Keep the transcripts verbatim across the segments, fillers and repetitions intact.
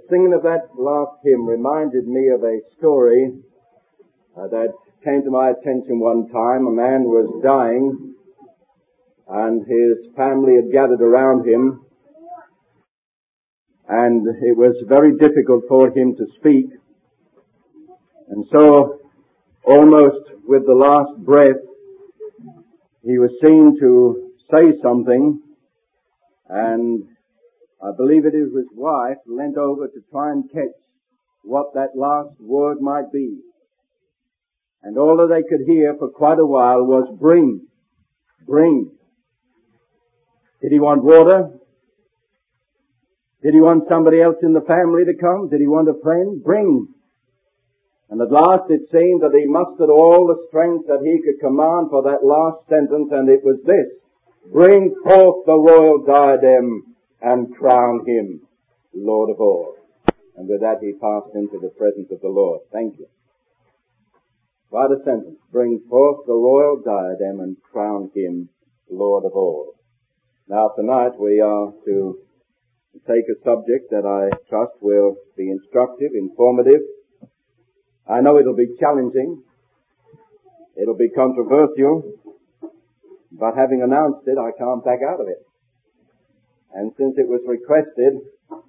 singing of that last hymn reminded me of a story uh, that came to my attention one time. A man was dying, and his family had gathered around him, and it was very difficult for him to speak. And so, almost with the last breath, he was seen to say something, and I believe it is his wife leant over to try and catch what that last word might be. And all that they could hear for quite a while was, "Bring, bring." Did he want water? Did he want somebody else in the family to come? Did he want a friend? Bring. And at last it seemed that he mustered all the strength that he could command for that last sentence, and it was this: "Bring forth the royal diadem and crown him Lord of all." And with that he passed into the presence of the Lord. Thank you. By the sentence, "Bring forth the royal diadem and crown him Lord of all." Now tonight we are to take a subject that I trust will be instructive, informative. I know it'll be challenging. It'll be controversial. But having announced it, I can't back out of it. And since it was requested,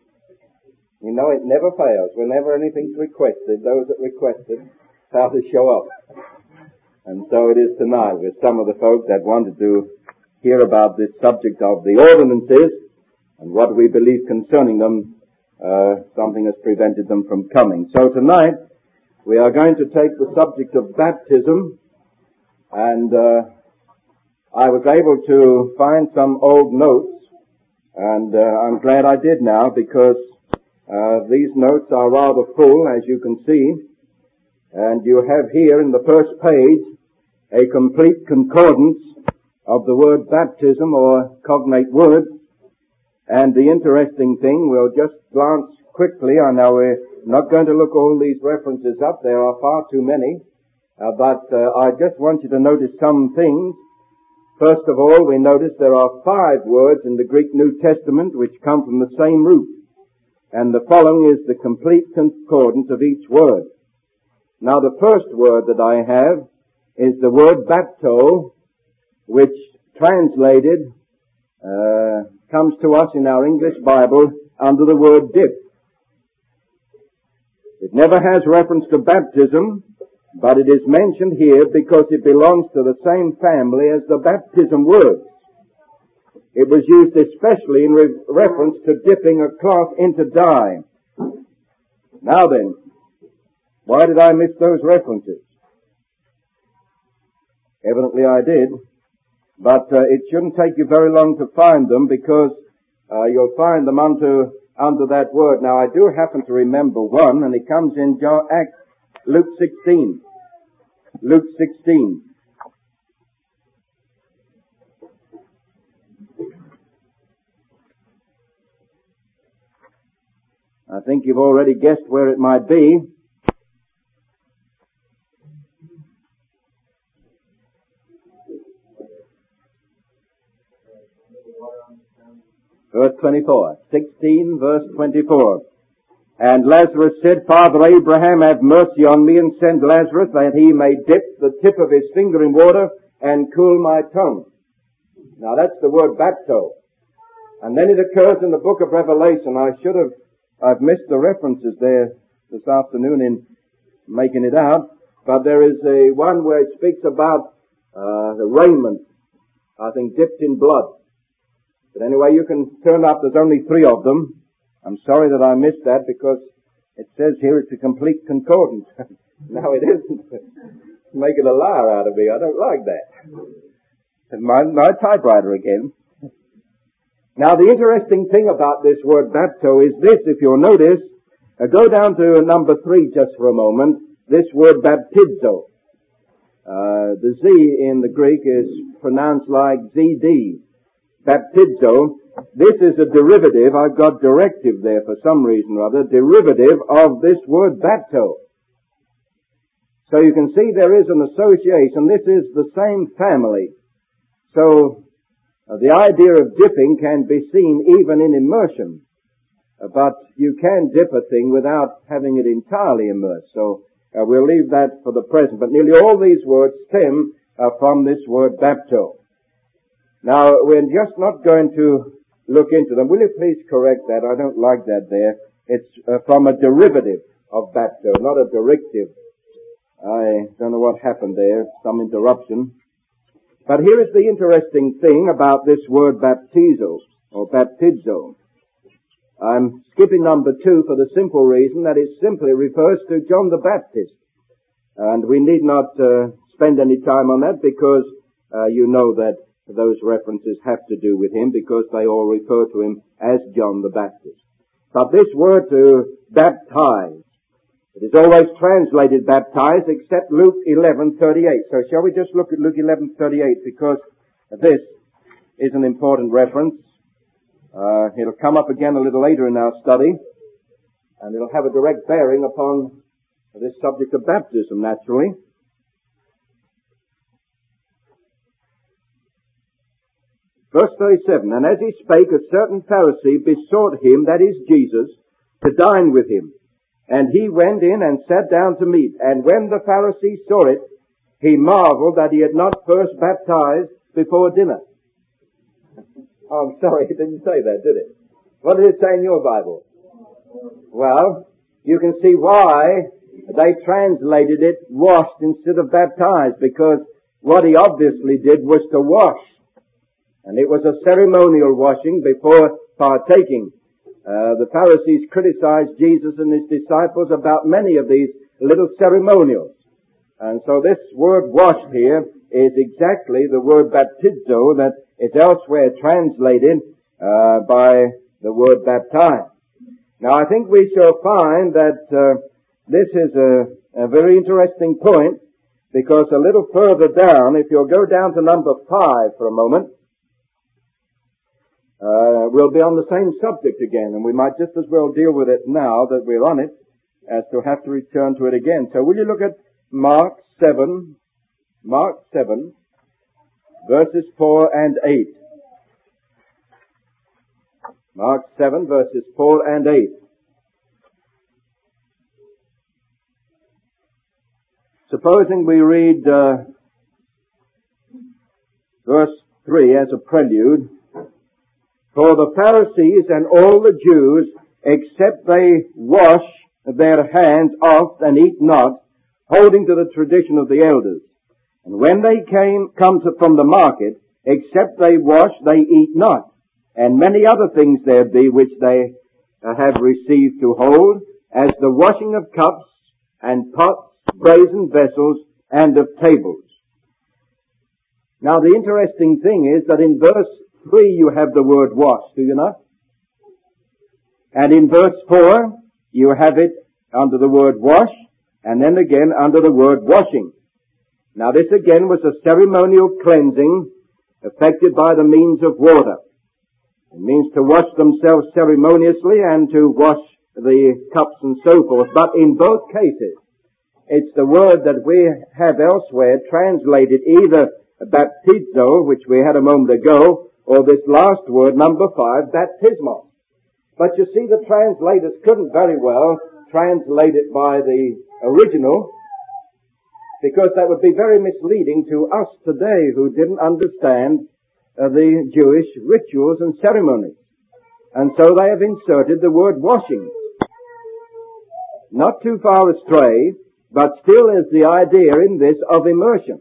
you know it never fails. Whenever anything's requested, those that requested how to show up. And so it is tonight with some of the folk that wanted to hear about this subject of the ordinances and what we believe concerning them. Uh, something has prevented them from coming. So tonight we are going to take the subject of baptism, and uh, I was able to find some old notes, and uh, I'm glad I did now, because uh, these notes are rather full, as you can see. And you have here in the first page a complete concordance of the word baptism, or cognate words. And the interesting thing, we'll just glance quickly. I know we're not going to look all these references up. There are far too many. Uh, but uh, I just want you to notice some things. First of all, we notice there are five words in the Greek New Testament which come from the same root. And the following is the complete concordance of each word. Now, the first word that I have is the word bapto, which translated uh, comes to us in our English Bible under the word dip. It never has reference to baptism, but it is mentioned here because it belongs to the same family as the baptism words. It was used especially in re- reference to dipping a cloth into dye. Now then, why did I miss those references? Evidently I did, but uh, it shouldn't take you very long to find them, because uh, you'll find them under, under that word. Now I do happen to remember one, and it comes in John, Acts, Luke sixteen. Luke sixteen. I think you've already guessed where it might be. Verse twenty-four. sixteen, verse twenty-four. And Lazarus said, "Father Abraham, have mercy on me, and send Lazarus, that he may dip the tip of his finger in water and cool my tongue." Now that's the word bapto. And then it occurs in the book of Revelation. I should have, I've missed the references there this afternoon in making it out. But there is a one where it speaks about uh, the raiment, I think, dipped in blood. But anyway, you can turn up, there's only three of them. I'm sorry that I missed that, because it says here it's a complete concordance. No, it isn't. Making a liar out of me. I don't like that. My, my typewriter again. Now, the interesting thing about this word bapto is this, if you'll notice. Uh, go down to number three just for a moment. This word baptizo. Uh, the Z in the Greek is pronounced like Z D. Baptizo. This is a derivative. I've got directive there for some reason or other. Derivative of this word bapto. So you can see there is an association. This is the same family. So uh, the idea of dipping can be seen even in immersion. uh, but you can dip a thing without having it entirely immersed. So uh, we'll leave that for the present. But nearly all these words stem uh, from this word bapto. Now, we're just not going to look into them. Will you please correct that? I don't like that there. It's uh, from a derivative of bapto, not a directive. I don't know what happened there, some interruption. But here is the interesting thing about this word baptizo, or baptizo. I'm skipping number two for the simple reason that it simply refers to John the Baptist. And we need not uh, spend any time on that because uh, you know that those references have to do with him because they all refer to him as John the Baptist. But this word to baptize, it is always translated baptize except Luke eleven thirty-eight. So shall we just look at Luke eleven thirty-eight because this is an important reference. Uh, it'll come up again a little later in our study and it'll have a direct bearing upon this subject of baptism naturally. Verse thirty-seven, and as he spake, a certain Pharisee besought him, that is Jesus, to dine with him. And he went in and sat down to meat. And when the Pharisee saw it, he marveled that he had not first baptized before dinner. Oh, I'm sorry, it didn't say that, did it? What did it say in your Bible? Well, you can see why they translated it washed instead of baptized, because what he obviously did was to wash. And it was a ceremonial washing before partaking. Uh, the Pharisees criticized Jesus and his disciples about many of these little ceremonials. And so this word washed here is exactly the word baptizo that is elsewhere translated uh, by the word baptize. Now I think we shall find that uh, this is a, a very interesting point because a little further down, if you'll go down to number five for a moment, Uh, we'll be on the same subject again, and we might just as well deal with it now that we're on it as to have to return to it again. So will you look at Mark seven, Mark seven, verses four and eight. Mark seven, verses four and eight. Supposing we read uh, verse three as a prelude. For the Pharisees and all the Jews, except they wash their hands oft and eat not, holding to the tradition of the elders. And when they came, come to, from the market, except they wash, they eat not. And many other things there be which they uh, have received to hold, as the washing of cups and pots, brazen vessels, and of tables. Now the interesting thing is that in verse three you have the word wash, do you not? And in verse four you have it under the word wash, and then again under the word washing. Now this again was a ceremonial cleansing effected by the means of water. It means to wash themselves ceremoniously and to wash the cups and so forth. But in both cases, it's the word that we have elsewhere translated either baptizo, which we had a moment ago, or this last word, number five, baptismos. But you see, the translators couldn't very well translate it by the original, because that would be very misleading to us today who didn't understand uh, the Jewish rituals and ceremonies. And so they have inserted the word washing. Not too far astray, but still is the idea in this of immersion.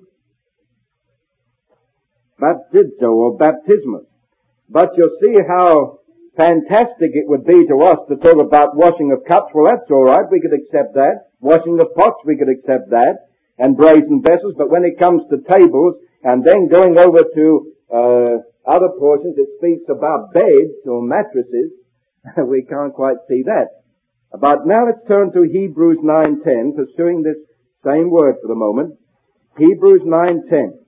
Baptizo or baptismus. But you'll see how fantastic it would be to us to talk about washing of cups. Well, that's all right. We could accept that. Washing of pots, we could accept that. And brazen vessels. But when it comes to tables and then going over to uh, other portions, it speaks about beds or mattresses. We can't quite see that. But now let's turn to Hebrews nine ten, pursuing this same word for the moment. Hebrews nine ten.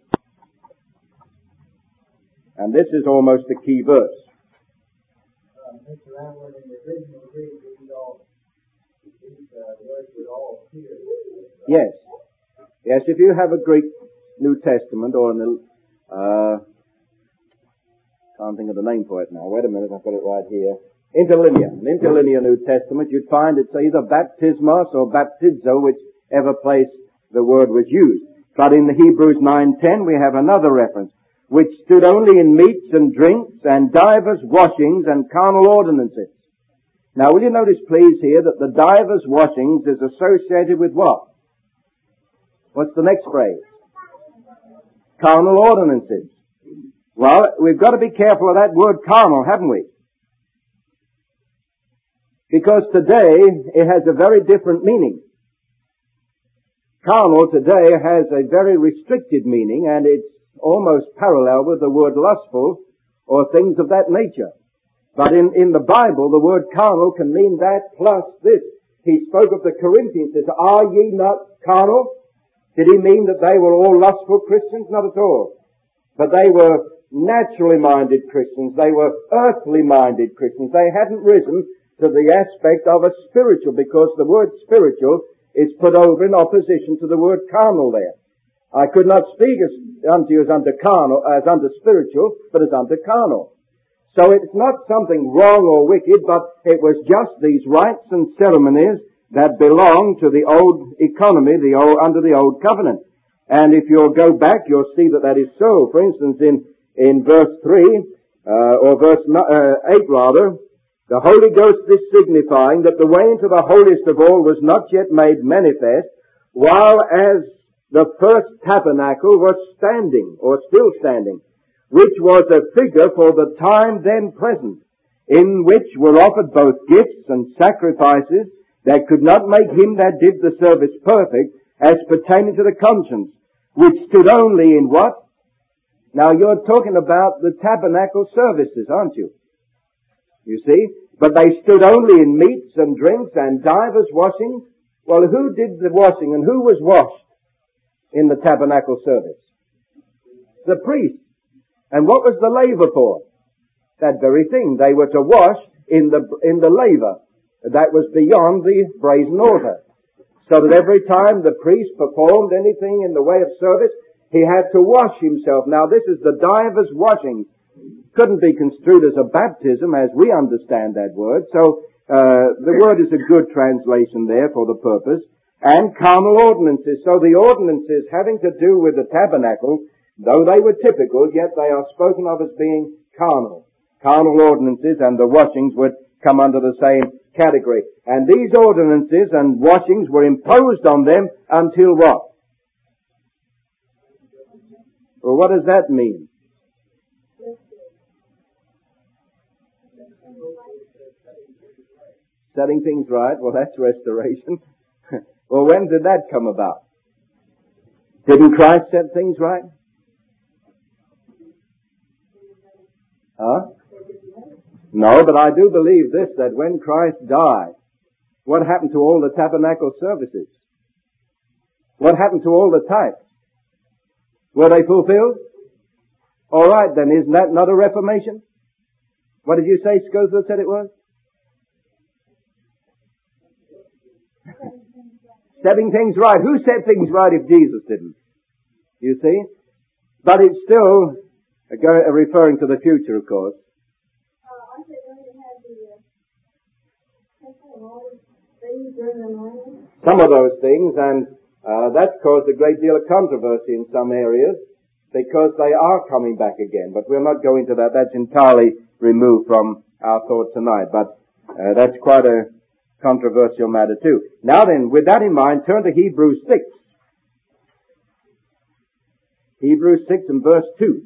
And this is almost a key verse. Uh, Mister Allen, in the original Greek, these all, these uh, words would all appear. Yes. Yes, if you have a Greek New Testament or an, uh, can't think of the name for it now. Wait a minute, I've got it right here. interlinear. An interlinear New Testament, you'd find it's either baptismos or baptizo, whichever place the word was used. But in the Hebrews nine ten we have another reference, which stood only in meats and drinks and divers washings and carnal ordinances. Now will you notice please here that the divers washings is associated with what? What's the next phrase? Carnal ordinances. Well, we've got to be careful of that word carnal, haven't we? Because today it has a very different meaning. Carnal today has a very restricted meaning, and it's almost parallel with the word lustful or things of that nature. But in, in the Bible, the word carnal can mean that plus this. He spoke of the Corinthians, says, are ye not carnal? Did he mean that they were all lustful Christians? Not at all. But they were naturally minded Christians. They were earthly minded Christians. They hadn't risen to the aspect of a spiritual, because the word spiritual is put over in opposition to the word carnal there. I could not speak as, unto you as unto carnal, as unto spiritual, but as unto carnal. So it's not something wrong or wicked, but it was just these rites and ceremonies that belong to the old economy, the old, under the old covenant. And if you'll go back, you'll see that that is so. For instance, in, in verse three, uh, or verse uh, eight rather, the Holy Ghost is signifying that the way into the holiest of all was not yet made manifest, while as the first tabernacle was standing, or still standing, which was a figure for the time then present, in which were offered both gifts and sacrifices that could not make him that did the service perfect, as pertaining to the conscience, which stood only in what? Now you're talking about the tabernacle services, aren't you? You see? But they stood only in meats and drinks and divers washings. Well, who did the washing and who was washed in the tabernacle service? The priest. And what was the laver for? That very thing. They were to wash in the, in the laver. That was beyond the brazen altar. So that every time the priest performed anything in the way of service, he had to wash himself. Now this is the divers washings. Couldn't be construed as a baptism as we understand that word. So uh, the word is a good translation there for the purpose. And carnal ordinances. So the ordinances having to do with the tabernacle, though they were typical, yet they are spoken of as being carnal. Carnal ordinances, and the washings would come under the same category. And these ordinances and washings were imposed on them until what? Well, what does that mean? Setting things right. Well, that's restoration. Well, when did that come about? Didn't Christ set things right? Huh? No, but I do believe this, that when Christ died, what happened to all the tabernacle services? What happened to all the types? Were they fulfilled? All right, then, isn't that not a reformation? What did you say Scofield said it was? Setting things right. Who set things right if Jesus didn't? You see? But it's still uh, referring to the future, of course. Some of those things, and uh, that's caused a great deal of controversy in some areas, because they are coming back again. But we'll not go into that. That's entirely removed from our thought tonight. But uh, that's quite a controversial matter too. Now then, with that in mind, turn to Hebrews six. Hebrews six and verse two.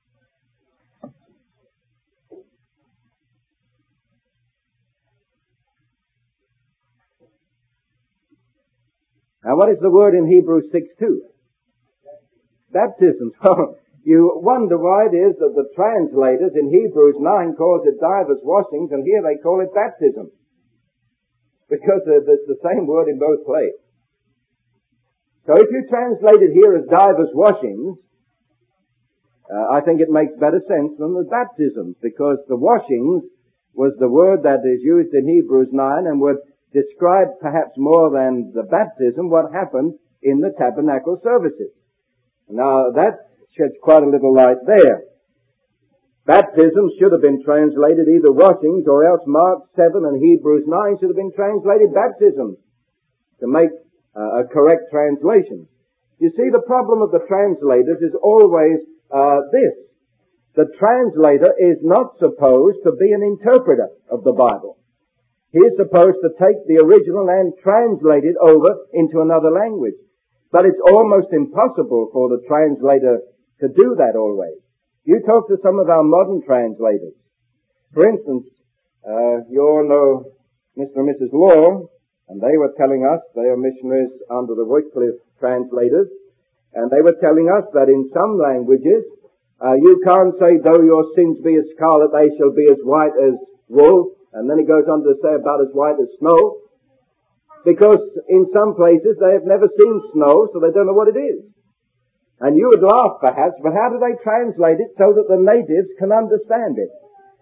Now what is the word in Hebrews six two? Baptism. So you wonder why it is that the translators in Hebrews nine calls it divers washings, and here they call it baptism. Because it's the same word in both places. So if you translate it here as divers washings, uh, I think it makes better sense than the baptisms, because the washings was the word that is used in Hebrews nine and would describe perhaps more than the baptism what happened in the tabernacle services. Now that sheds quite a little light there. Baptism should have been translated either washings, or else Mark seven and Hebrews nine should have been translated baptism to make uh, a correct translation. You see, the problem of the translators is always uh, this. The translator is not supposed to be an interpreter of the Bible. He is supposed to take the original and translate it over into another language. But it's almost impossible for the translator to do that always. You talk to some of our modern translators. For instance, uh, you all know Mister and Missus Law, and they were telling us, they are missionaries under the Wycliffe translators, and they were telling us that in some languages, uh, you can't say, though your sins be as scarlet, they shall be as white as wool, and then he goes on to say about as white as snow, because in some places they have never seen snow, so they don't know what it is. And you would laugh perhaps, but how do they translate it so that the natives can understand it?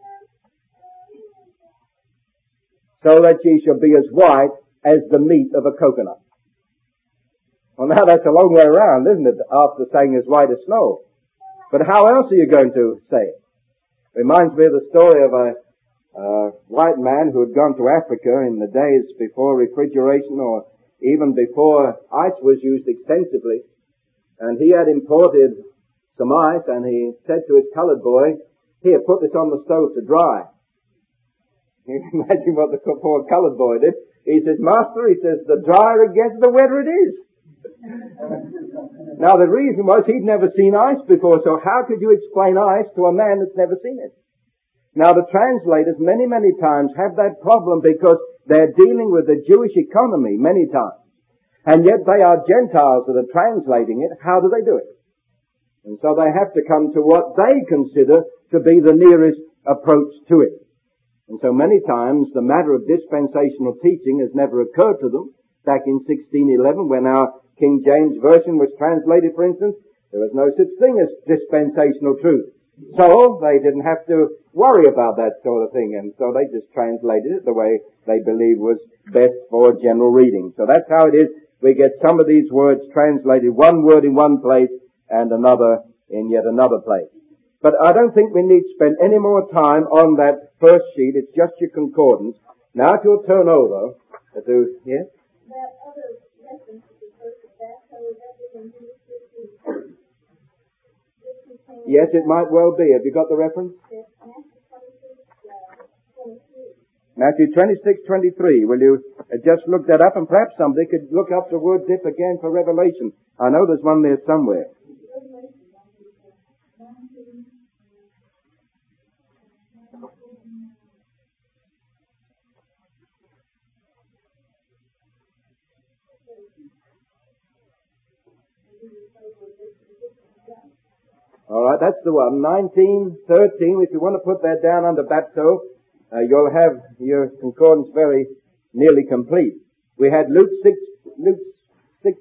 So that ye shall be as white as the meat of a coconut. Well, now that's a long way around, isn't it, after saying as white as snow? But how else are you going to say it? Reminds me of the story of a uh, white man who had gone to Africa in the days before refrigeration, or even before ice was used extensively. And he had imported some ice, and he said to his colored boy, "Here, put this on the stove to dry." You can imagine what the poor colored boy did. He says, "Master," he says, "the drier it gets, the wetter it is." Now the reason was he'd never seen ice before, so how could you explain ice to a man that's never seen it? Now the translators many, many times have that problem because they're dealing with the Jewish economy many times. And yet they are Gentiles that are translating it. How do they do it? And so they have to come to what they consider to be the nearest approach to it. And so many times the matter of dispensational teaching has never occurred to them. Back in sixteen eleven, when our King James Version was translated, for instance, there was no such thing as dispensational truth. So they didn't have to worry about that sort of thing, and so they just translated it the way they believed was best for general reading. So that's how it is. We get some of these words translated, one word in one place and another in yet another place. But I don't think we need to spend any more time on that first sheet. It's just your concordance. Now if you'll turn over to, yes? That other reference to the first of that, so that was in Genesis fifteen. Yes, it might well be. Have you got the reference? Yes, Matthew twenty-six, twenty-three. Matthew twenty-six, twenty-three. Will you uh, just look that up? And perhaps somebody could look up the word dip again for Revelation. I know there's one there somewhere. All right, that's the one. nineteen thirteen. If you want to put that down under bapto, uh, you'll have your concordance very nearly complete. We had Luke six, Luke six.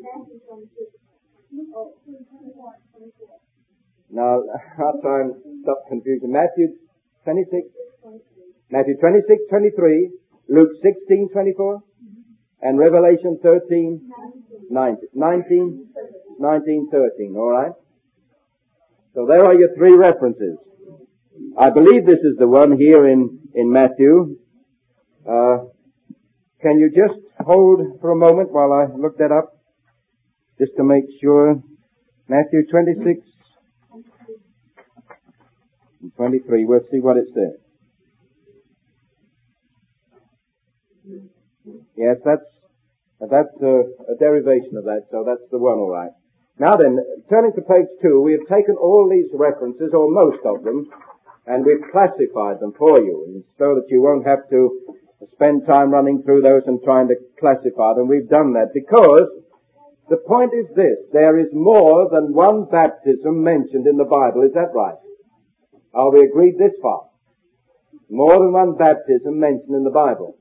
Now, I'll try and stop confusion. Matthew twenty-six, Matthew twenty-six, twenty-three, Luke sixteen, twenty-four, and Revelation thirteen, nineteen, nineteen, nineteen, thirteen. All right. So there are your three references. I believe this is the one here in, in Matthew. Uh, can you just hold for a moment while I look that up? Just to make sure. Matthew twenty-six and twenty-three. We'll see what it says. Yes, that's, that's a, a derivation of that, so that's the one, all right. Now then, turning to page two, we have taken all these references, or most of them, and we've classified them for you, and so that you won't have to spend time running through those and trying to classify them. We've done that because the point is this: there is more than one baptism mentioned in the Bible. Is that right? Are we agreed this far? More than one baptism mentioned in the Bible.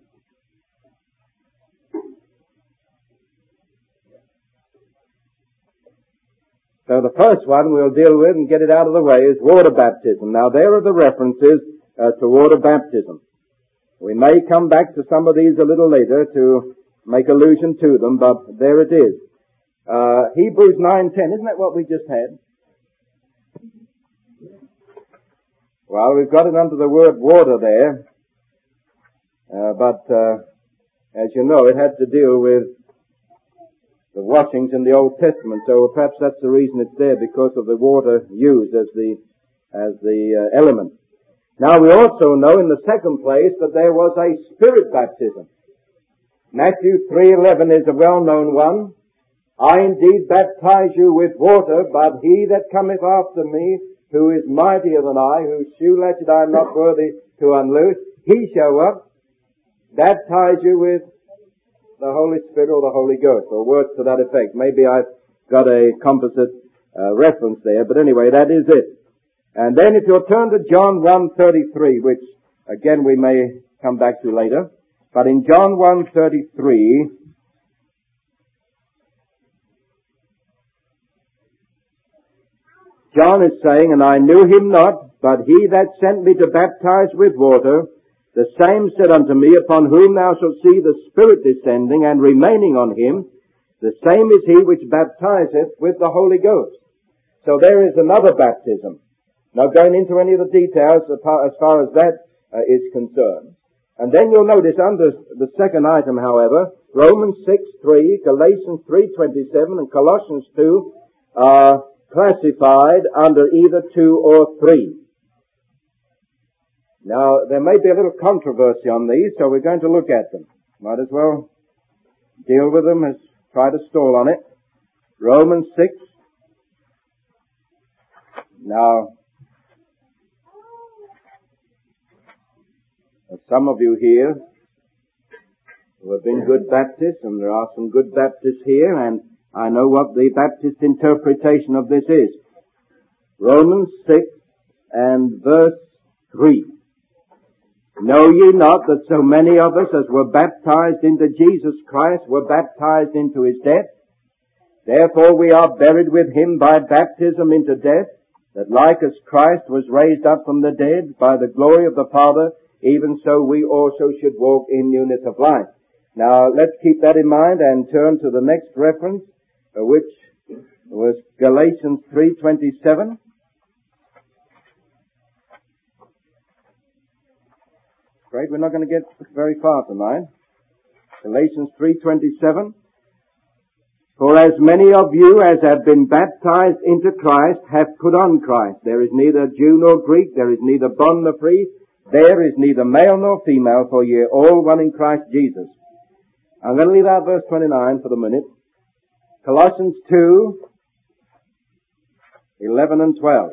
So the first one we'll deal with and get it out of the way is water baptism. Now there are the references uh, to water baptism. We may come back to some of these a little later to make allusion to them, but there it is. Uh, Hebrews nine ten, isn't that what we just had? Well, we've got it under the word water there, uh, but uh, as you know, it had to deal with the washings in the Old Testament, so perhaps that's the reason it's there, because of the water used as the as the uh, element. Now, we also know in the second place that there was a Spirit baptism. Matthew three eleven is a well-known one. I indeed baptize you with water, but he that cometh after me, who is mightier than I, whose shoe latchet I am not worthy to unloose, he shall what? Baptize you with the Holy Spirit or the Holy Ghost, or words to that effect. Maybe I've got a composite uh, reference there, but anyway, that is it. And then if you'll turn to John one thirty-three, which again we may come back to later, but in John one thirty-three, John is saying, and I knew him not, but he that sent me to baptize with water, the same said unto me, upon whom thou shalt see the Spirit descending and remaining on him, the same is he which baptizeth with the Holy Ghost. So there is another baptism. Not going into any of the details as far as that uh, is concerned. And then you'll notice under the second item, however, Romans six three, Galatians three twenty-seven, and Colossians two are classified under either two or three. Now, there may be a little controversy on these, so we're going to look at them. Might as well deal with them as try to stall on it. Romans six. Now, some of you here who have been good Baptists, and there are some good Baptists here, and I know what the Baptist interpretation of this is. Romans six and verse three. Know ye not that so many of us as were baptized into Jesus Christ were baptized into his death? Therefore we are buried with him by baptism into death, that like as Christ was raised up from the dead by the glory of the Father, even so we also should walk in newness of life. Now, let's keep that in mind and turn to the next reference, uh, which was Galatians three twenty-seven. Great, we're not going to get very far tonight. Galatians three twenty-seven. For as many of you as have been baptized into Christ have put on Christ. There is neither Jew nor Greek, there is neither bond nor free, there is neither male nor female, for ye are all one in Christ Jesus. I'm going to leave out verse twenty-nine for the minute. Colossians two, eleven and twelve.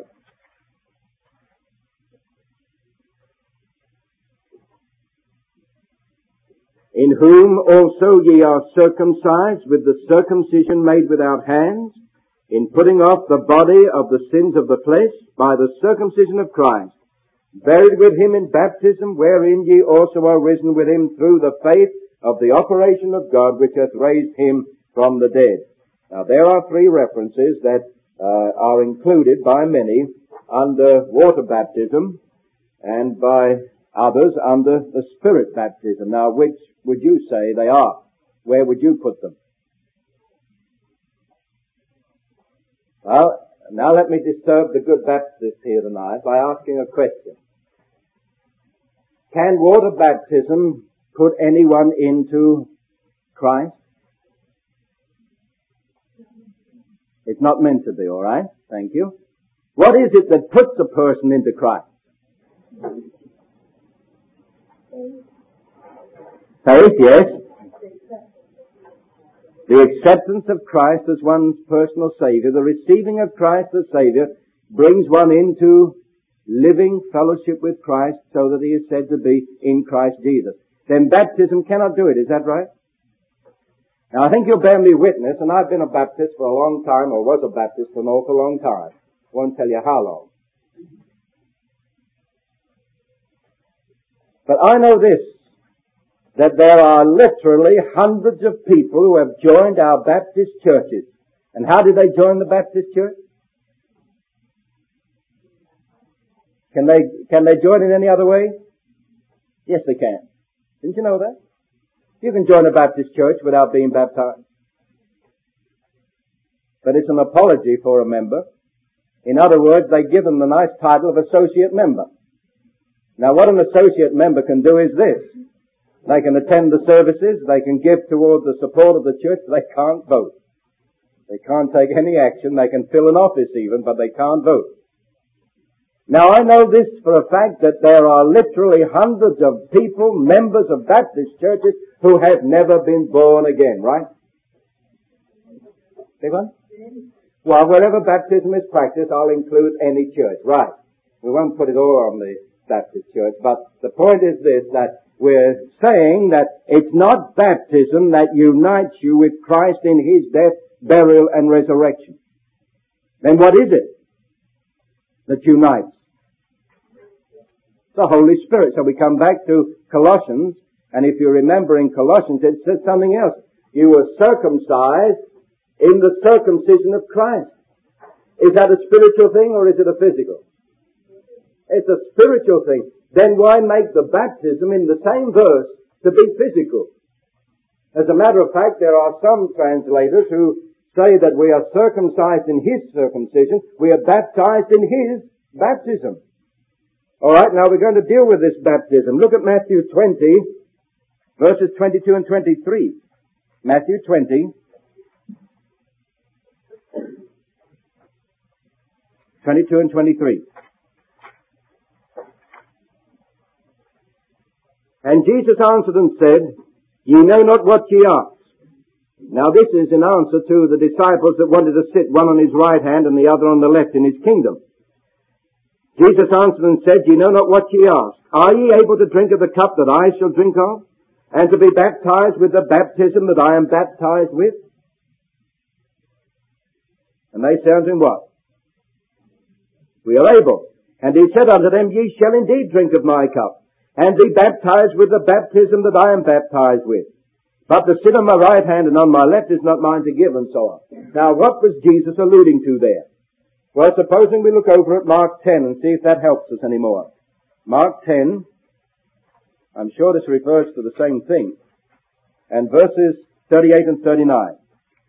In whom also ye are circumcised with the circumcision made without hands, in putting off the body of the sins of the flesh by the circumcision of Christ, buried with him in baptism, wherein ye also are risen with him through the faith of the operation of God, which hath raised him from the dead. Now there are three references that uh, are included by many under water baptism and by others under the Spirit baptism. Now which would you say they are? Where would you put them? Well, now let me disturb the good Baptists here tonight by asking a question. Can water baptism put anyone into Christ? It's not meant to be, all right? Thank you. What is it that puts a person into Christ? Faith, yes. The acceptance of Christ as one's personal Savior, the receiving of Christ as Savior, brings one into living fellowship with Christ so that he is said to be in Christ Jesus. Then baptism cannot do it, is that right? Now I think you'll bear me witness, and I've been a Baptist for a long time, or was a Baptist for an awful long time. Won't tell you how long. But I know this, that there are literally hundreds of people who have joined our Baptist churches. And how did they join the Baptist church? Can they, can they join in any other way? Yes, they can. Didn't you know that? You can join a Baptist church without being baptized. But it's an apology for a member. In other words, they give them the nice title of associate member. Now what an associate member can do is this. They can attend the services, they can give toward the support of the church, but they can't vote. They can't take any action, they can fill an office even, but they can't vote. Now I know this for a fact that there are literally hundreds of people, members of Baptist churches, who have never been born again, right? Big one? Well, wherever baptism is practiced, I'll include any church, right? We won't put it all on the Baptist church, but the point is this, that we're saying that it's not baptism that unites you with Christ in His death, burial, and resurrection. Then what is it that unites? The Holy Spirit. So we come back to Colossians, and if you remember in Colossians, it says something else. You were circumcised in the circumcision of Christ. Is that a spiritual thing or is it a physical? It's a spiritual thing. Then why make the baptism in the same verse to be physical? As a matter of fact, there are some translators who say that we are circumcised in His circumcision, we are baptized in His baptism. Alright, now we're going to deal with this baptism. Look at Matthew twenty, verses twenty-two and twenty-three. Matthew twenty, twenty-two and twenty-three. And Jesus answered and said, Ye know not what ye ask. Now this is in answer to the disciples that wanted to sit one on His right hand and the other on the left in His kingdom. Jesus answered and said, Ye know not what ye ask. Are ye able to drink of the cup that I shall drink of? And to be baptized with the baptism that I am baptized with? And they said unto him, what? We are able. And He said unto them, Ye shall indeed drink of my cup, and be baptized with the baptism that I am baptized with. But to sit on my right hand and on my left is not mine to give, and so on. Now what was Jesus alluding to there? Well, supposing we look over at Mark ten and see if that helps us anymore. Mark ten, I'm sure this refers to the same thing, and verses thirty-eight and thirty-nine.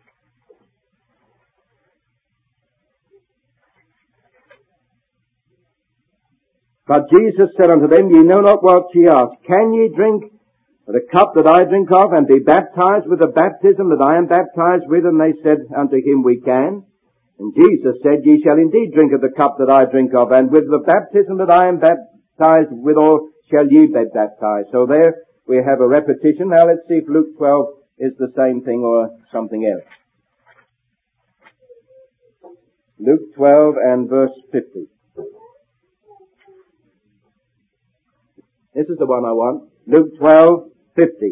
But Jesus said unto them, Ye know not what ye ask. Can ye drink the cup that I drink of, and be baptized with the baptism that I am baptized with? And they said unto Him, We can. And Jesus said, Ye shall indeed drink of the cup that I drink of, and with the baptism that I am baptized withal shall ye be baptized. So there we have a repetition. Now let's see if Luke twelve is the same thing or something else. Luke twelve and verse fifty. This is the one I want. Luke twelve, fifty.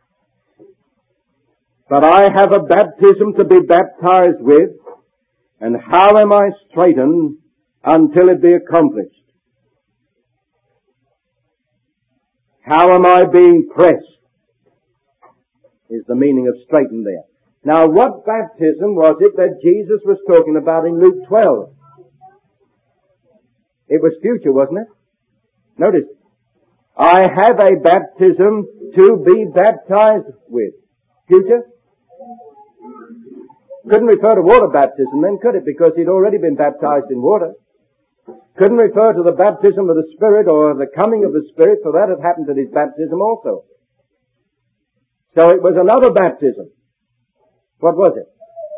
But I have a baptism to be baptized with, and how am I straitened until it be accomplished? How am I being pressed? Is the meaning of straitened there. Now what baptism was it that Jesus was talking about in Luke twelve? It was future, wasn't it? Notice, I have a baptism to be baptized with. Future? Couldn't refer to water baptism then, could it? Because he'd already been baptized in water. Couldn't refer to the baptism of the Spirit or the coming of the Spirit, for that had happened at his baptism also. So it was another baptism. What was it?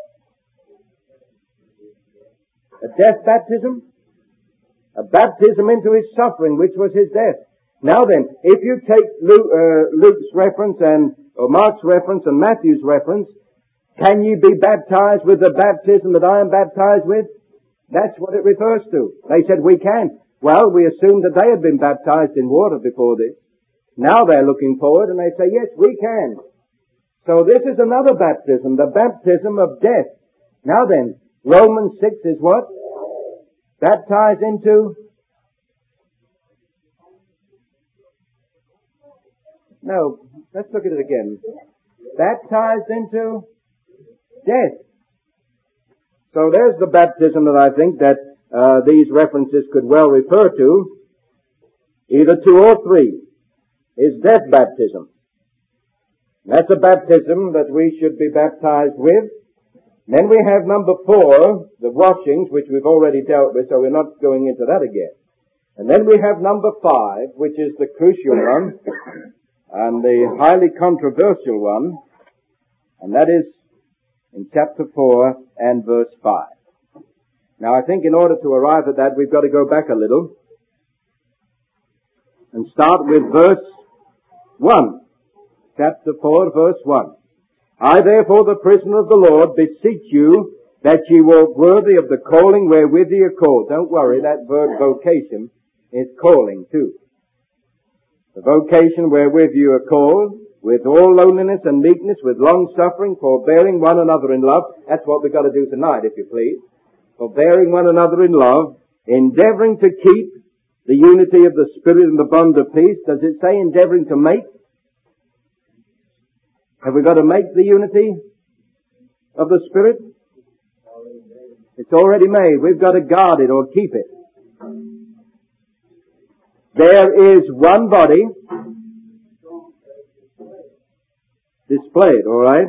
A death baptism? A baptism into his suffering, which was his death. Now then, if you take Luke, uh, Luke's reference and, or Mark's reference and Matthew's reference, can you be baptized with the baptism that I am baptized with? That's what it refers to. They said we can. Well, we assumed that they had been baptized in water before this. Now they're looking forward and they say, yes, we can. So this is another baptism, the baptism of death. Now then, Romans six is what? Baptized into? No, let's look at it again. Baptized into death. So there's the baptism that I think that uh, these references could well refer to. Either two or three is death baptism. That's a baptism that we should be baptized with. Then we have number four, the washings, which we've already dealt with, so we're not going into that again. And then we have number five, which is the crucial one, and the highly controversial one, and that is in chapter four and verse five. Now I think in order to arrive at that, we've got to go back a little and start with verse one. Chapter four, verse one. I therefore, the prisoner of the Lord, beseech you that ye walk worthy of the calling wherewith ye are called. Don't worry, that word vocation is calling too. The vocation wherewith you are called, with all lowliness and meekness, with long suffering, forbearing one another in love. That's what we've got to do tonight, if you please. Forbearing one another in love, endeavoring to keep the unity of the Spirit and the bond of peace. Does it say endeavoring to make? Have we got to make the unity of the Spirit? It's already made. We've got to guard it or keep it. There is one body displayed, all right?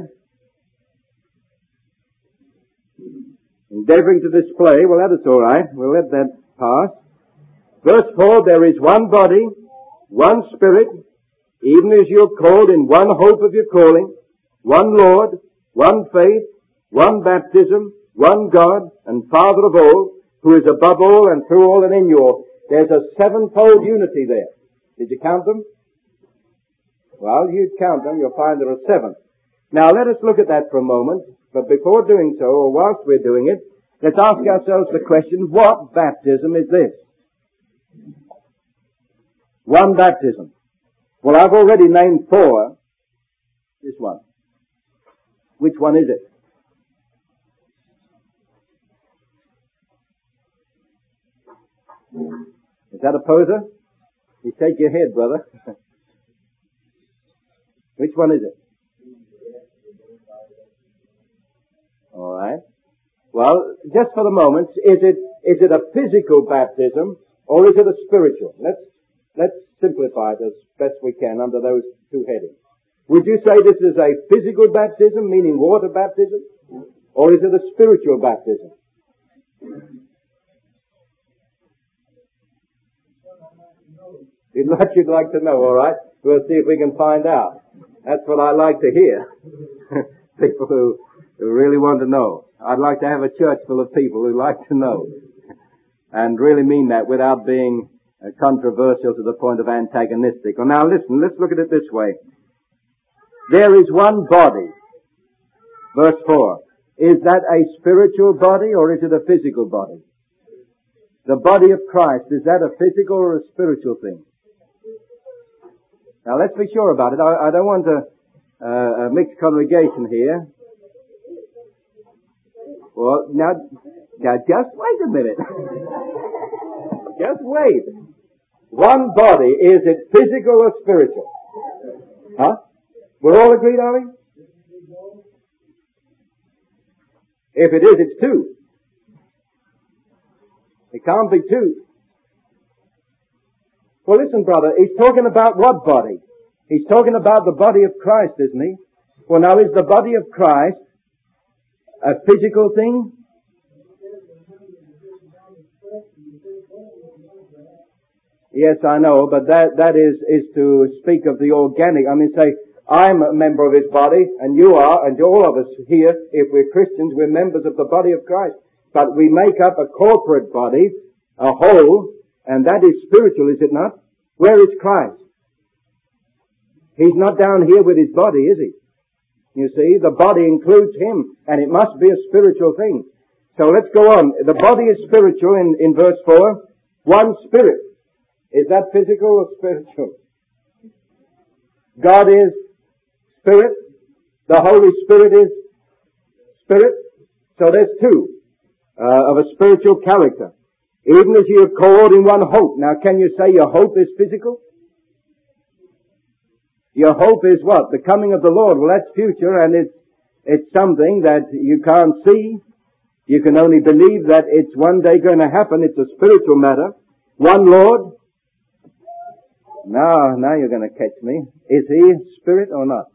Endeavoring to display, well, that is all right. We'll let that pass. Verse four, there is one body, one Spirit, even as you are called in one hope of your calling, one Lord, one faith, one baptism, one God and Father of all, who is above all and through all and in you all. There's a sevenfold unity there. Did you count them? Well, you count them, you'll find there are seven. Now let us look at that for a moment, but before doing so, or whilst we're doing it, let's ask ourselves the question, what baptism is this? One baptism. Well, I've already named four. This one. Which one is it? Is that a poser? You shake your head, brother. Which one is it? All right. Well, just for the moment, is it is it a physical baptism or is it a spiritual? Let's let's simplify it as best we can under those two headings. Would you say this is a physical baptism, meaning water baptism, or is it a spiritual baptism? You'd like, you'd like to know, all right? We'll see if we can find out. That's what I like to hear. People who, who really want to know. I'd like to have a church full of people who like to know. And really mean that without being uh, controversial to the point of antagonistic. Well, now listen, let's look at it this way. There is one body. Verse four. Is that a spiritual body or is it a physical body? The body of Christ, is that a physical or a spiritual thing? Now let's be sure about it. I, I don't want a, uh, a mixed congregation here. Well, now, now just wait a minute. Just wait. One body, is it physical or spiritual? Huh? We're all agreed, are we? If it is, it's two. It can't be two. Well, listen, brother, he's talking about what body? He's talking about the body of Christ, isn't he? Well, now, is the body of Christ a physical thing? Yes, I know, but that, that is, is to speak of the organic. I mean, say, I'm a member of his body, and you are, and all of us here, if we're Christians, we're members of the body of Christ. But we make up a corporate body, a whole, and that is spiritual, is it not? Where is Christ? He's not down here with his body, is he? You see, the body includes him, and it must be a spiritual thing. So let's go on. The body is spiritual in, in verse four. One spirit. Is that physical or spiritual? God is spirit. The Holy Spirit is spirit. So there's two. Uh, of a spiritual character. Even as you are called in one hope. Now can you say your hope is physical? Your hope is what? The coming of the Lord. Well, that's future, and it's, it's something that you can't see. You can only believe that it's one day going to happen. It's a spiritual matter. One Lord. Now, now you're going to catch me. Is he spirit or not?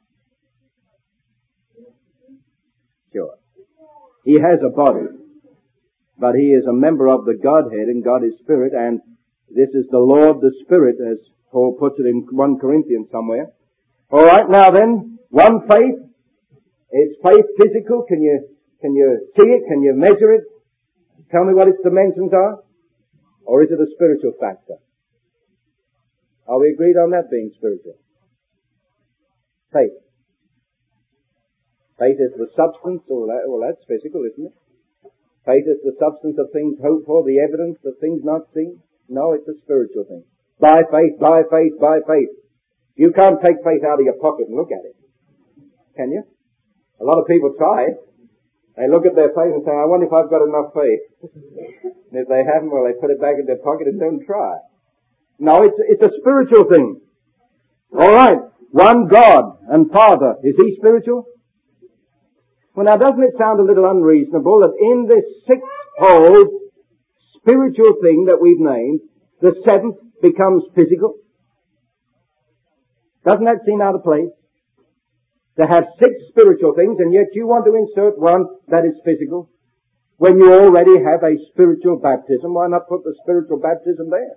Sure. He has a body. But he is a member of the Godhead, and God is spirit, and This is the law of the Spirit, as Paul puts it in First Corinthians somewhere. All right, now then, one faith. Is faith physical? Can you can you see it? Can you measure it? Tell me what its dimensions are? Or is it a spiritual factor? Are we agreed on that being spiritual? Faith. Faith is the substance, or that, well that's physical, isn't it? Faith is the substance of things hoped for, the evidence of things not seen. No, it's a spiritual thing. By faith, by faith, by faith. You can't take faith out of your pocket and look at it. Can you? A lot of people try it. They look at their faith and say, I wonder if I've got enough faith. And if they haven't, well, they put it back in their pocket and don't try. No, it's, it's a spiritual thing. All right. One God and Father. Is He spiritual? Well, now, doesn't it sound a little unreasonable that in this sixfold spiritual thing that we've named, the seventh becomes physical? Doesn't that seem out of place? To have six spiritual things, and yet you want to insert one that is physical? When you already have a spiritual baptism, why not put the spiritual baptism there?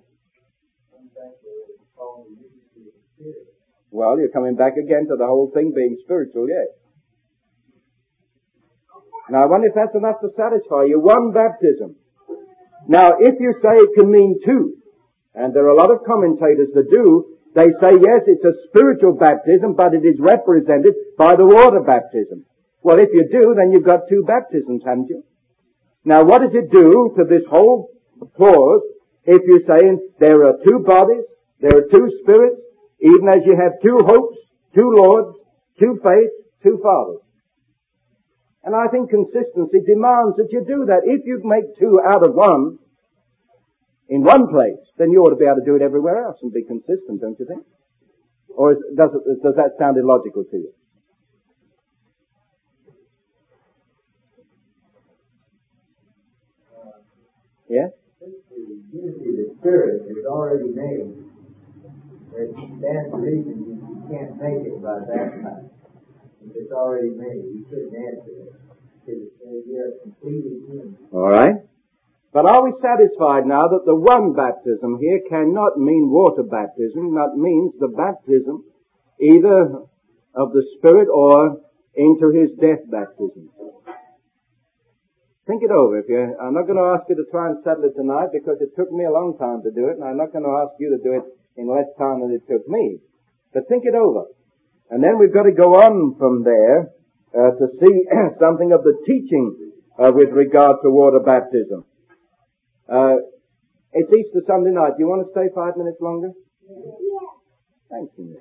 Well, you're coming back again to the whole thing being spiritual, yes. Now, I wonder if that's enough to satisfy you. One baptism. Now, if you say it can mean two, and there are a lot of commentators that do, they say, yes, it's a spiritual baptism, but it is represented by the water baptism. Well, if you do, then you've got two baptisms, haven't you? Now, what does it do to this whole clause if you're saying there are two bodies, there are two spirits, even as you have two hopes, two Lords, two faiths, two fathers? And I think consistency demands that you do that. If you make two out of one, in one place, then you ought to be able to do it everywhere else and be consistent, don't you think? Or is, does, it, does that sound illogical to you? Yeah? The unity of the Spirit is already made. There stands the reason you, you can't make it by that time. If it's already made, you couldn't add to it. Because it says you're completely human. All right. But are we satisfied now that the one baptism here cannot mean water baptism? That means the baptism either of the Spirit or into His death baptism. Think it over. If you, I'm not going to ask you to try and settle it tonight because it took me a long time to do it, and I'm not going to ask you to do it in less time than it took me. But think it over. And then we've got to go on from there uh, to see something of the teaching uh, with regard to water baptism. Uh, it's Easter Sunday night. Do you want to stay five minutes longer? Yeah. Thank you.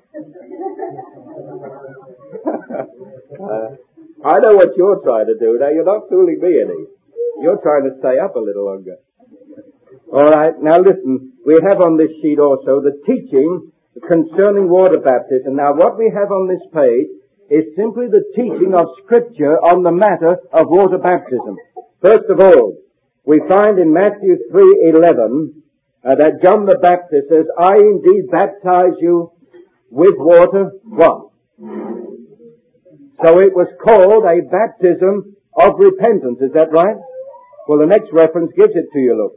uh, I know what you're trying to do. Now, you're not fooling me any. You're trying to stay up a little longer. All right. Now, listen. We have on this sheet also the teaching concerning water baptism. Now, what we have on this page is simply the teaching of Scripture on the matter of water baptism. First of all, we find in Matthew three eleven uh, that John the Baptist says, I indeed baptize you with water, what? So it was called a baptism of repentance. Is that right? Well, the next reference gives it to you, look.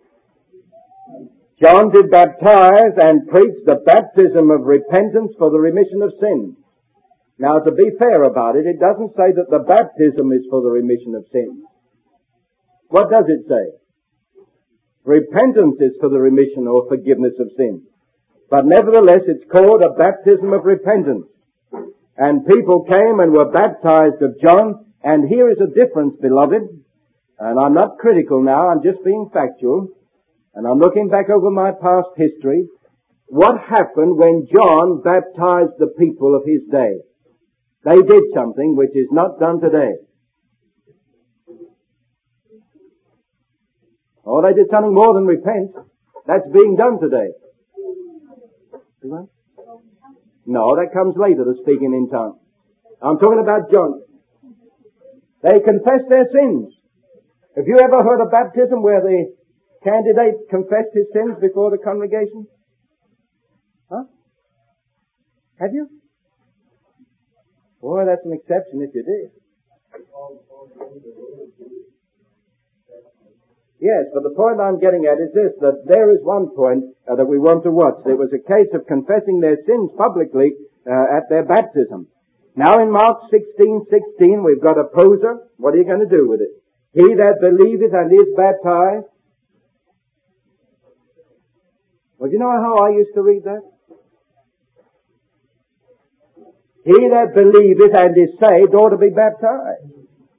John did baptize and preach the baptism of repentance for the remission of sins. Now, to be fair about it, it doesn't say that the baptism is for the remission of sins. What does it say? Repentance is for the remission or forgiveness of sin. But nevertheless, it's called a baptism of repentance. And people came and were baptized of John. And here is a difference, beloved. And I'm not critical now, I'm just being factual. And I'm looking back over my past history. What happened when John baptized the people of his day? They did something which is not done today. Oh, they did something more than repent. That's being done today. No, that comes later, the speaking in tongues. I'm talking about John. They confessed their sins. Have you ever heard of baptism where the candidate confessed his sins before the congregation? Huh? Have you? Boy, that's an exception if you did. Yes, but the point I'm getting at is this, that there is one point uh, that we want to watch. It was a case of confessing their sins publicly uh, at their baptism. Now in Mark sixteen sixteen, we've got a poser. What are you going to do with it? He that believeth and is baptized. Well, do you know how I used to read that? He that believeth and is saved ought to be baptized.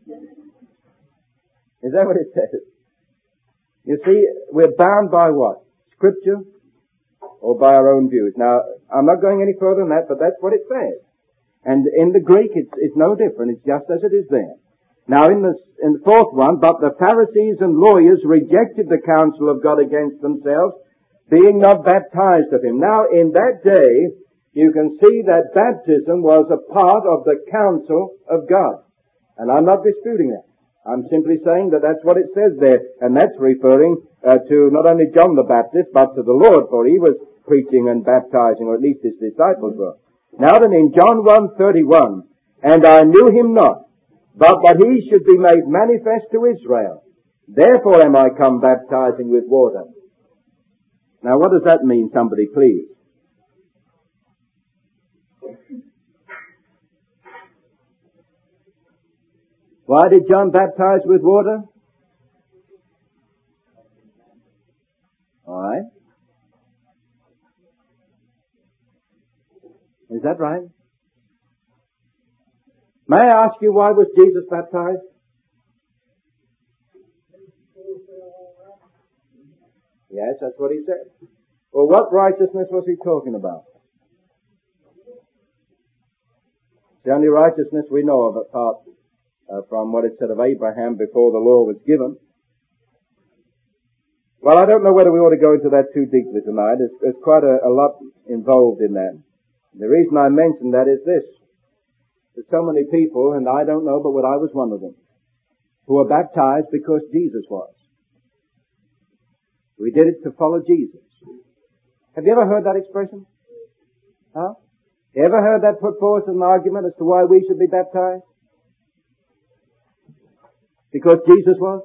Is that what it says? You see, we're bound by what? Scripture or by our own views. Now, I'm not going any further than that, but that's what it says. And in the Greek, it's, it's no different. It's just as it is there. Now, in the, in the fourth one, but the Pharisees and lawyers rejected the counsel of God against themselves, being not baptized of him. Now, in that day, you can see that baptism was a part of the counsel of God. And I'm not disputing that. I'm simply saying that that's what it says there. And that's referring uh, to not only John the Baptist, but to the Lord, for he was preaching and baptizing, or at least his disciples were. Now then, in John one thirty-one, and I knew him not, but that he should be made manifest to Israel. Therefore am I come baptizing with water. Now what does that mean, somebody please? Why did John baptize with water? All right. Is that right? May I ask you, why was Jesus baptized? Yes, that's what he said. Well, what righteousness was he talking about? The only righteousness we know of apart uh, from what it said of Abraham before the law was given. Well, I don't know whether we ought to go into that too deeply tonight. There's, there's quite a, a lot involved in that. The reason I mention that is this. There's so many people, and I don't know, but what I was one of them, who are baptized because Jesus was. We did it to follow Jesus. Have you ever heard that expression? Huh? You ever heard that put forth as an argument as to why we should be baptized? Because Jesus was?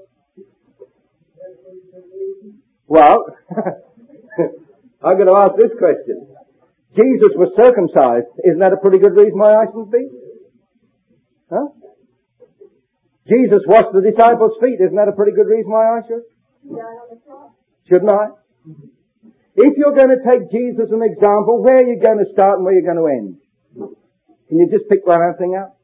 Well, I'm going to ask this question. Jesus was circumcised. Isn't that a pretty good reason why I shouldn't be? Huh? Jesus washed the disciples' feet. Isn't that a pretty good reason why I should? Shouldn't I? If you're going to take Jesus as an example, where are you going to start and where are you going to end? Can you just pick one thing out?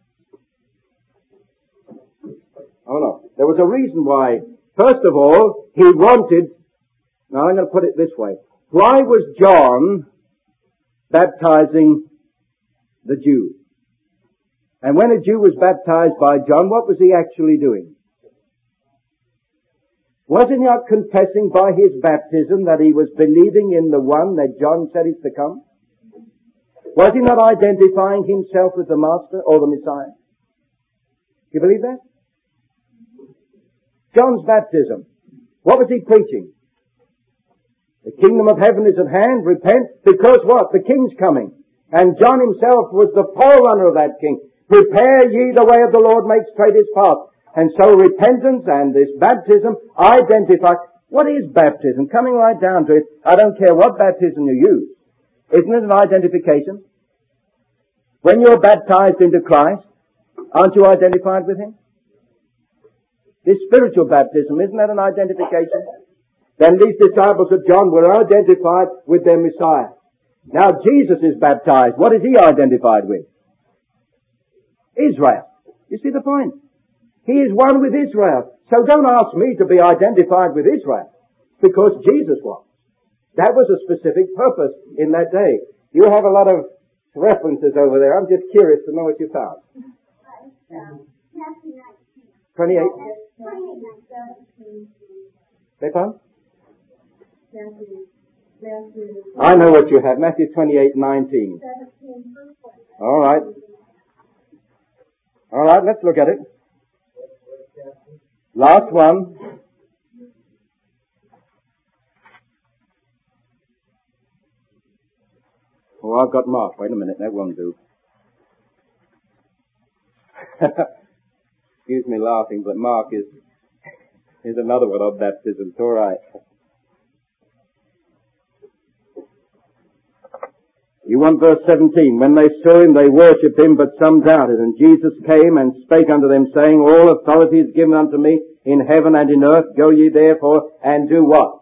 Oh no. There was a reason why. First of all, he wanted, now I'm going to put it this way. Why was John baptizing the Jews? And when a Jew was baptized by John, what was he actually doing? Was he not confessing by his baptism that he was believing in the one that John said is to come? Was he not identifying himself with the Master or the Messiah? You believe that? John's baptism. What was he preaching? The kingdom of heaven is at hand. Repent. Because what? The king's coming. And John himself was the forerunner of that king. Prepare ye the way of the Lord, make straight his path. And so repentance and this baptism identify. What is baptism? Coming right down to it, I don't care what baptism you use. Isn't it an identification? When you're baptized into Christ, aren't you identified with him? This spiritual baptism, isn't that an identification? Then these disciples of John were identified with their Messiah. Now Jesus is baptized. What is he identified with? Israel. You see the point? He is one with Israel. So don't ask me to be identified with Israel, because Jesus was. That was a specific purpose in that day. You have a lot of references over there. I'm just curious to know what you found. twenty-eight. They found? I know what you have. Matthew twenty-eight nineteen. All right. All right, let's look at it. Last one. Oh, I've got Mark. Wait a minute, that won't do. Excuse me laughing, but Mark is Here's another one on baptism. All right. You want verse seventeen. When they saw him, they worshipped him, but some doubted. And Jesus came and spake unto them, saying, All authority is given unto me in heaven and in earth. Go ye therefore and do what?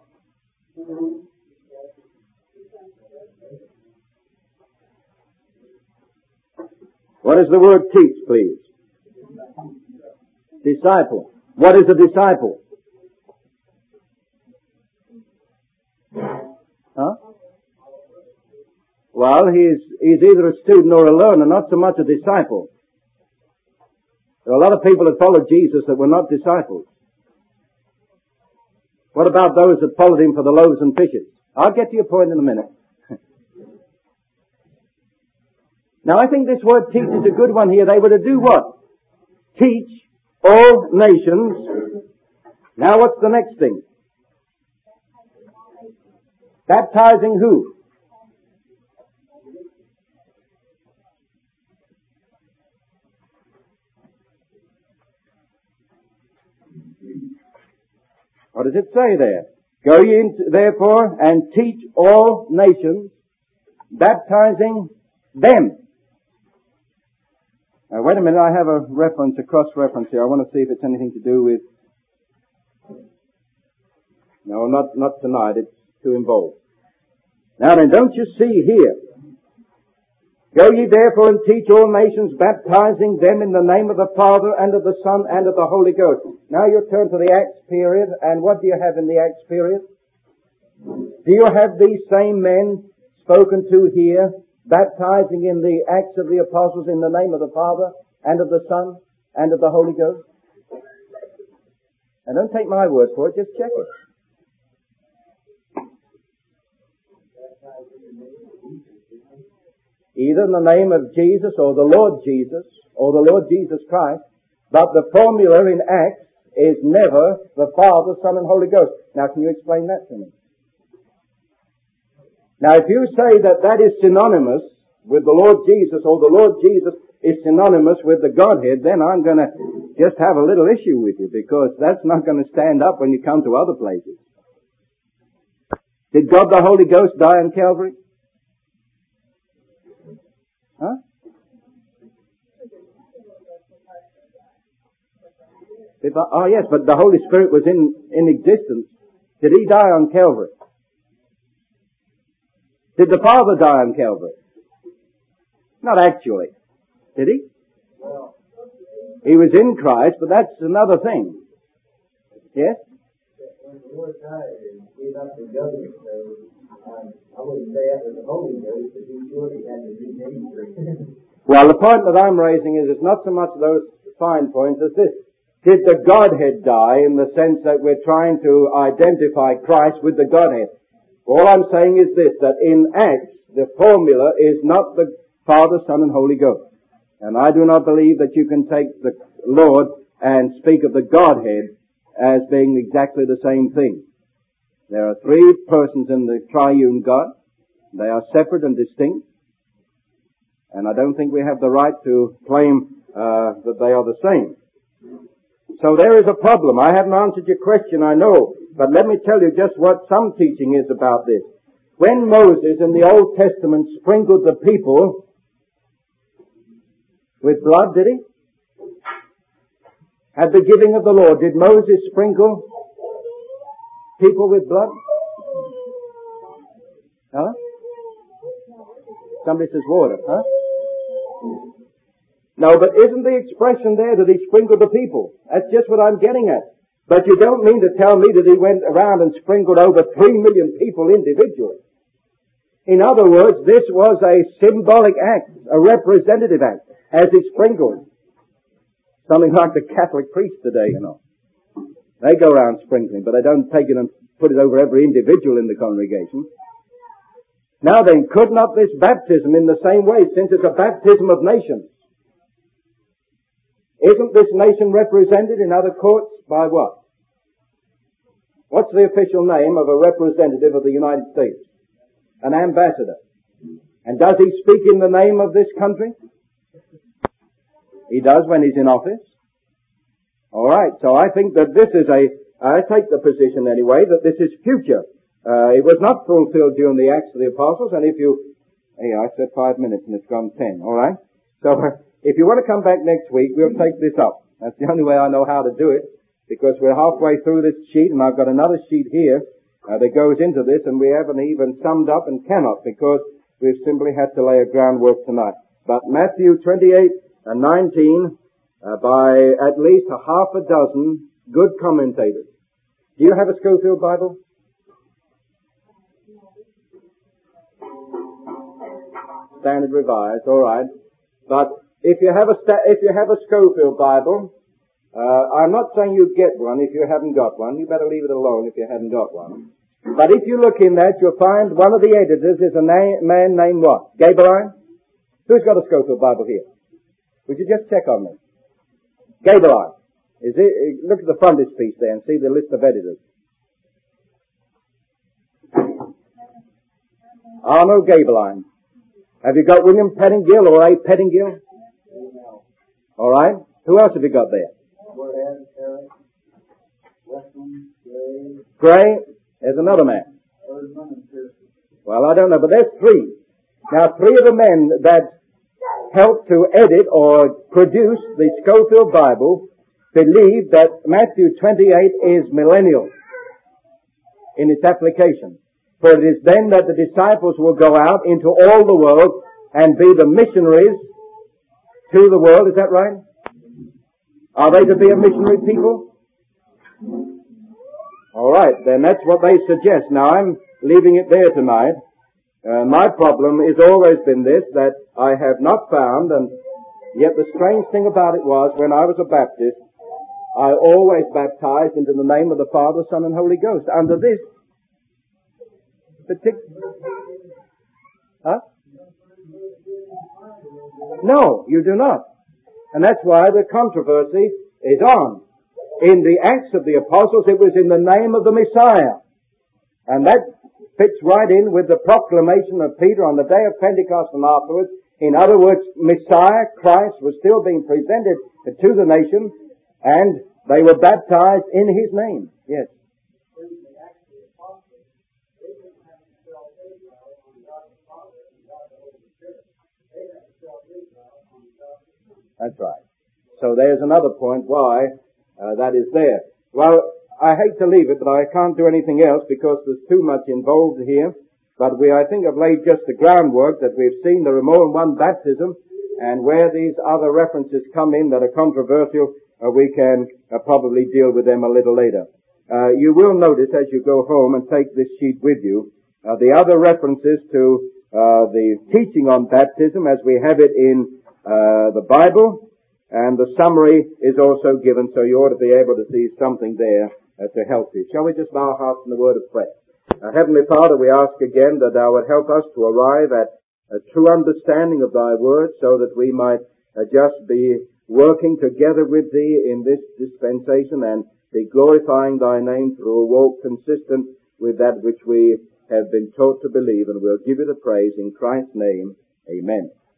What is the word teach, please? Disciple. What is a disciple? Huh? Well, he's, he's either a student or a learner, not so much a disciple. There are a lot of people that followed Jesus that were not disciples. What about those that followed him for the loaves and fishes? I'll get to your point in a minute. Now, I think this word teach is a good one here. They were to do what? Teach all nations. Now, what's the next thing? Baptizing who? What does it say there? Go ye into, therefore and teach all nations, baptizing them. Now wait a minute, I have a reference, a cross-reference here. I want to see if it's anything to do with... No, not, not tonight, it's too involved. Now then, don't you see here? Go ye therefore and teach all nations, baptizing them in the name of the Father and of the Son and of the Holy Ghost. Now you turn to the Acts period, and what do you have in the Acts period? Do you have these same men spoken to here, baptizing in the Acts of the Apostles in the name of the Father and of the Son and of the Holy Ghost? And don't take my word for it, just check it. Either in the name of Jesus or the Lord Jesus or the Lord Jesus Christ, but the formula in Acts is never the Father, Son and Holy Ghost. Now can you explain that to me? Now if you say that that is synonymous with the Lord Jesus or the Lord Jesus is synonymous with the Godhead, then I'm going to just have a little issue with you, because that's not going to stand up when you come to other places. Did God the Holy Ghost die on Calvary? Huh? If I, oh yes, but the Holy Spirit was in, in existence. Did he die on Calvary? Did the Father die on Calvary? Not actually. Did he? He was in Christ, but that's another thing. Yes? When the Lord died and gave up the government, so um, I wouldn't say that was the Holy Ghost, but he surely had to be nature. Well, the point that I'm raising is it's not so much those fine points as this. Did the Godhead die in the sense that we're trying to identify Christ with the Godhead? All I'm saying is this, that in Acts, the formula is not the Father, Son, and Holy Ghost. And I do not believe that you can take the Lord and speak of the Godhead as being exactly the same thing. There are three persons in the triune God. They are separate and distinct. And I don't think we have the right to claim uh, that they are the same. So there is a problem. I haven't answered your question, I know. But let me tell you just what some teaching is about this. When Moses in the Old Testament sprinkled the people with blood, did he? At the giving of the law, did Moses sprinkle people with blood? Huh? Somebody says water, huh? No, but isn't the expression there that he sprinkled the people? That's just what I'm getting at. But you don't mean to tell me that he went around and sprinkled over three million people individually. In other words, this was a symbolic act, a representative act, as he sprinkled. Something like the Catholic priests today, you know. They go around sprinkling, but they don't take it and put it over every individual in the congregation. Now then, could not this baptism in the same way, since it's a baptism of nations, isn't this nation represented in other courts by what? What's the official name of a representative of the United States? An ambassador. And does he speak in the name of this country? He does when he's in office. All right, so I think that this is a, I take the position anyway that this is future. Uh, it was not fulfilled during the Acts of the Apostles, and if you, hey, I said five minutes and it's gone ten, alright? So, uh, if you want to come back next week, we'll take this up. That's the only way I know how to do it, because we're halfway through this sheet, and I've got another sheet here uh, that goes into this, and we haven't even summed up and cannot, because we've simply had to lay a groundwork tonight. But Matthew twenty-eight and nineteen, uh, by at least a half a dozen good commentators. Do you have a Scofield Bible? Standard Revised, all right. But if you have a sta- if you have a Scofield Bible, uh, I'm not saying you get one if you haven't got one. You better leave it alone if you haven't got one. But if you look in that, you'll find one of the editors is a na- man named what? Gabeline? Who's got a Scofield Bible here? Would you just check on me? Gabeline. Is it? Look at the frontispiece there and see the list of editors. Arnold Gabeline. Have you got William Pettingill or A. Pettingill? All right. Who else have you got there? Gray. There's another man. Well, I don't know, but there's three. Now, three of the men that helped to edit or produce the Scofield Bible believe that Matthew twenty-eight is millennial in its application. For it is then that the disciples will go out into all the world and be the missionaries to the world. Is that right? Are they to be a missionary people? All right, then that's what they suggest. Now, I'm leaving it there tonight. Uh, my problem has always been this, that I have not found, and yet the strange thing about it was, when I was a Baptist, I always baptized into the name of the Father, Son, and Holy Ghost. Under this particular... Huh? No, you do not. And that's why the controversy is on. In the Acts of the Apostles, it was in the name of the Messiah. And that fits right in with the proclamation of Peter on the day of Pentecost and afterwards. In other words, Messiah, Christ, was still being presented to the nation, and they were baptized in His name. Yes. That's right. So there's another point why uh, that is there. Well, I hate to leave it, but I can't do anything else because there's too much involved here. But we, I think, have laid just the groundwork that we've seen there are more than one baptism, and where these other references come in that are controversial, uh, we can uh, probably deal with them a little later. Uh, you will notice as you go home and take this sheet with you, uh, the other references to uh, the teaching on baptism as we have it in uh, the Bible, and the summary is also given, so you ought to be able to see something there uh, to help you. Shall we just bow our hearts in the word of prayer? Uh, Heavenly Father, we ask again that Thou would help us to arrive at a true understanding of Thy word so that we might uh, just be working together with Thee in this dispensation and be glorifying Thy name through a walk consistent with that which we have been taught to believe, and we'll give You the praise in Christ's name. Amen.